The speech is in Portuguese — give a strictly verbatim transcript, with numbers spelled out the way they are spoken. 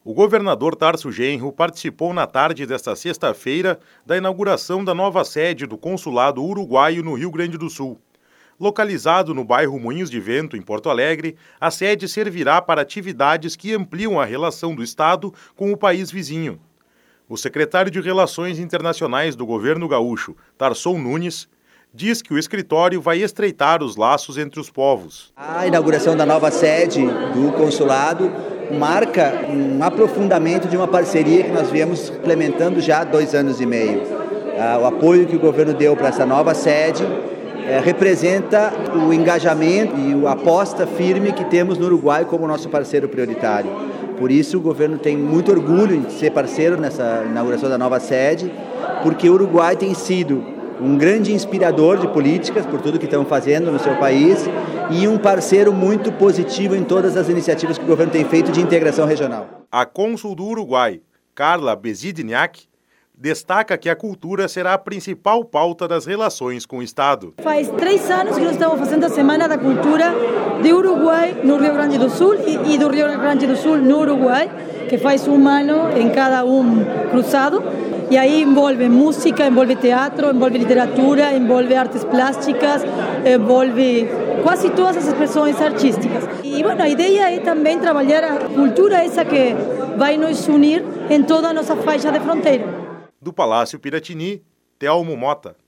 O governador Tarso Genro participou na tarde desta sexta-feira da inauguração da nova sede do Consulado Uruguaio no Rio Grande do Sul. Localizado no bairro Moinhos de Vento, em Porto Alegre, a sede servirá para atividades que ampliam a relação do Estado com o país vizinho. O secretário de Relações Internacionais do governo gaúcho, Tarson Nunes, diz que o escritório vai estreitar os laços entre os povos. A inauguração da nova sede do consulado marca um aprofundamento de uma parceria que nós viemos implementando já há dois anos e meio. O apoio que o governo deu para essa nova sede é, representa o engajamento e a aposta firme que temos no Uruguai como nosso parceiro prioritário. Por isso, o governo tem muito orgulho de ser parceiro nessa inauguração da nova sede, porque o Uruguai tem sido um grande inspirador de políticas por tudo que estão fazendo no seu país e um parceiro muito positivo em todas as iniciativas que o governo tem feito de integração regional. A cônsul do Uruguai, Carla Bezidniak, destaca que a cultura será a principal pauta das relações com o Estado. Faz três anos que nós estamos fazendo a Semana da Cultura de Uruguai no Rio Grande do Sul e, e do Rio Grande do Sul no Uruguai, que faz um ano em cada um cruzado. E aí envolve música, envolve teatro, envolve literatura, envolve artes plásticas, envolve quase todas as expressões artísticas. E bueno, a ideia é também trabalhar a cultura essa que vai nos unir em toda a nossa faixa de fronteira. Do Palácio Piratini, Telmo Mota.